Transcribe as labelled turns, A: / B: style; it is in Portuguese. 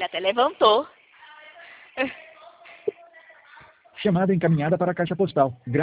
A: até levantou.
B: Chamada encaminhada para a caixa postal.